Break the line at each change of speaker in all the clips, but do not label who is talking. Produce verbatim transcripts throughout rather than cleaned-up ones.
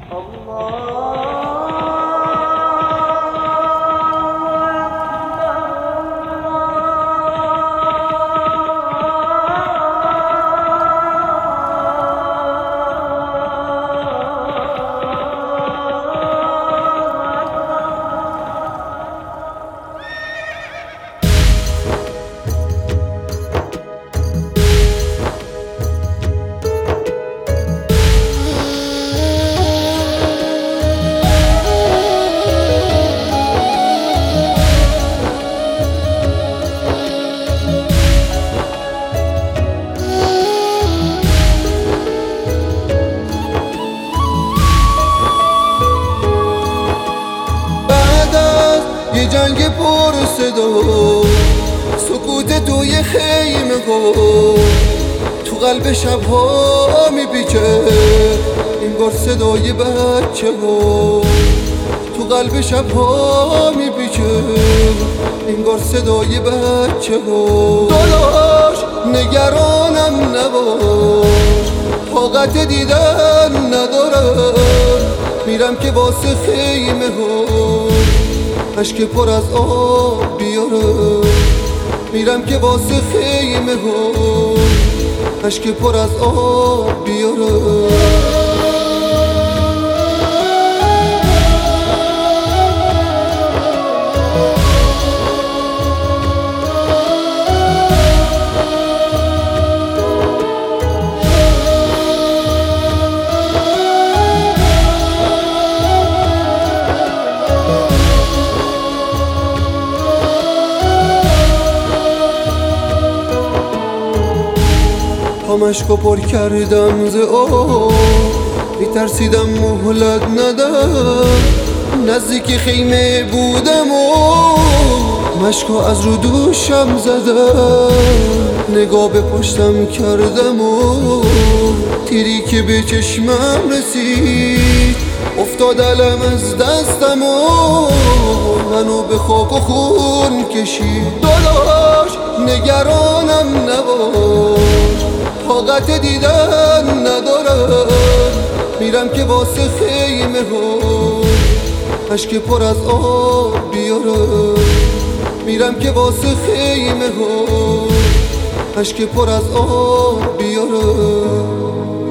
یه جنگ پر صدا، سکوت توی خیمه ها، تو قلب شبها میپیچه انگار صدای بچه ها، تو قلب شبها میپیچه انگار صدای بچه ها. داداش نگرانم نباش، طاقت دیدن ندارم، میرم که واسه خیمه ها اشک پر از آب بیارم، میرم که واسه خیمه ها اشک پر از آب بیارم. مشکو پر کردم ز آب، میترسیدم مهلت ندم، نزدیک خیمه بودم و مشکو از رو دوشم زدم، نگاه به پشتم کردم و تیری که به چشمم رسید افتاد علم از دستم و منو به خاک و خون کشید. داداش نگرانم نباش، طاقت دیدن ندارم، میرم که واسه خیمه ها اشک پر از آب بیارم، میرم که واسه خیمه ها اشک پر از آب بیارم.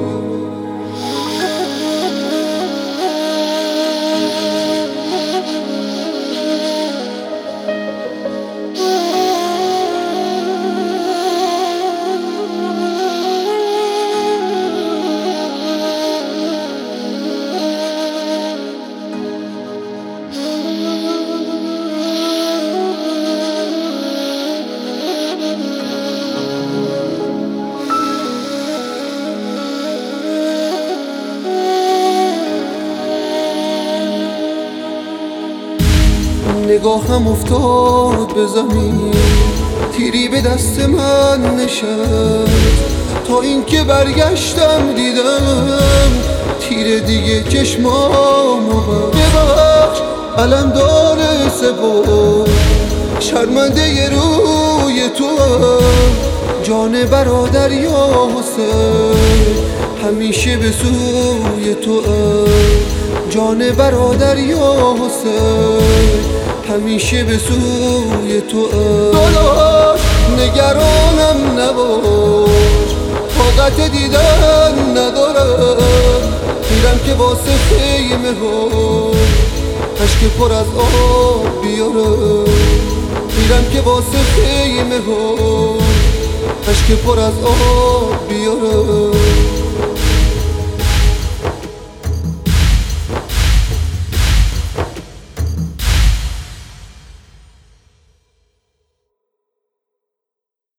نگاهم افتاد به زمین، تیری به دست من نشست، تا اینکه برگشتم دیدم تیر دیگه چشمامو بست. ببخش علم داره سپر، شرمنده ی روی تو هم، جان برادر یا حسین همیشه به سوی تو هم، جان برادر یا حسین همیشه به سوی تو هم. داداش نگرانم نباش، طاقت دیدن ندارم، میرم که واسه خیمه ها اشک پر از آب بیارم، میرم که واسه خیمه ها اشک پر از آب بیارم.